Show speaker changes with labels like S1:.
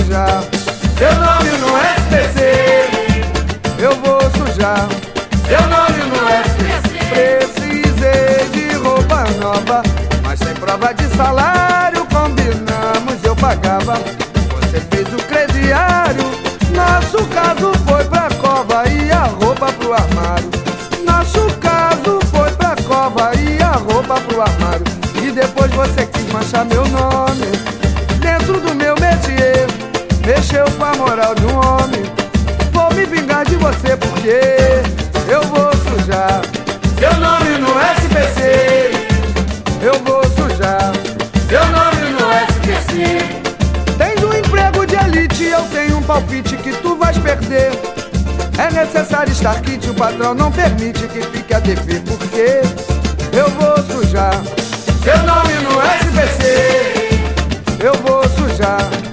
S1: sujar seu nome no SPC. Eu vou sujar seu nome no SPC. Precisei de roupa nova, mas sem prova de salário, combinamos, eu pagava. Você fez o crediário, nosso caso foi pra cova e a roupa pro armário. Nosso caso foi pra cova e a roupa pro armário. E depois você quis manchar meu nome dentro do meu métier, mexeu com a moral de um homem. Vou me vingar de você porque eu vou sujar seu nome no SPC. Eu vou sujar seu nome no SPC. Tens um emprego de elite, eu tenho um palpite que tu vais perder. É necessário estar quente, o patrão não permite que fique a dever. Porque eu vou sujar seu nome no SPC. Eu vou sujar